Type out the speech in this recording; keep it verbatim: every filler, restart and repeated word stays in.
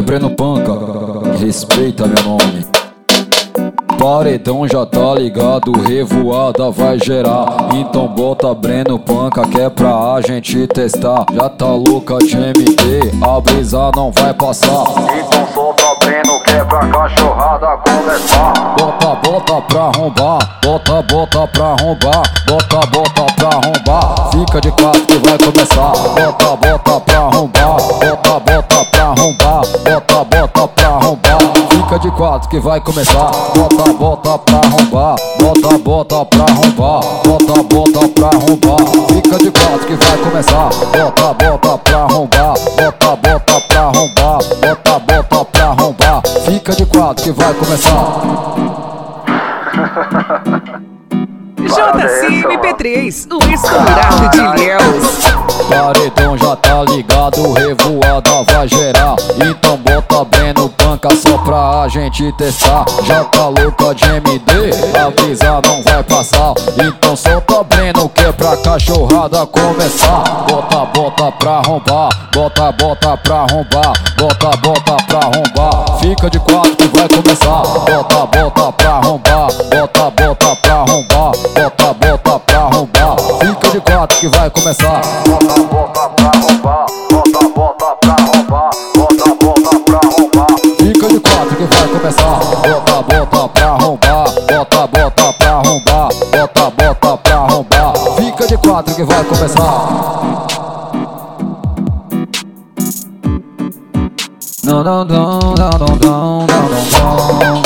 Breno Panca, respeita meu nome. Paredão já tá ligado, revoada vai gerar. Então bota Breno Panca que é pra a gente testar. Já tá louca de M D, a brisa não vai passar. Então solta Breno que é pra cachorrada começar. Bota, bota pra arrombar, bota, bota pra arrombar, bota, bota pra arrombar. Fica de quatro que vai começar. Bota, bota pra arrombar, bota, bota pra arrombar, bota, bota pra arrombar. Fica de quatro que vai começar. Bota, bota pra arrombar, bota, bota pra arrombar, bota, bota pra arrombar. Fica de quatro que vai começar. Bota, bota pra arrombar, bota, bota pra arrombar, bota, bota pra arrombar. Fica de quatro que vai começar. J C M P três, o estourado de Ilhéus. Paredão já tá ligado, revoada vai gerar. Então bota Breno Panca só pra a gente testar. Já tá louca de M D, a brisa não vai passar. Então solta Breno que é pra cachorrada começar. Bota, bota pra arrombar, bota, bota pra arrombar, bota, bota pra arrombar. Fica de quatro que vai começar. Bota, bota pra arrombar, bota, bota pra arrombar, bota, bota pra arrombar. Fica de quatro que vai começar. Bota, bota pra arrombar, bota, bota pra arrombar, bota, bota pra arrombar. Fica de quatro que vai começar. Bota, bota pra arrombar, bota, bota pra arrombar, bota, bota pra arrombar. Fica de quatro que vai começar. Não, não, não, não, não, não, não, não.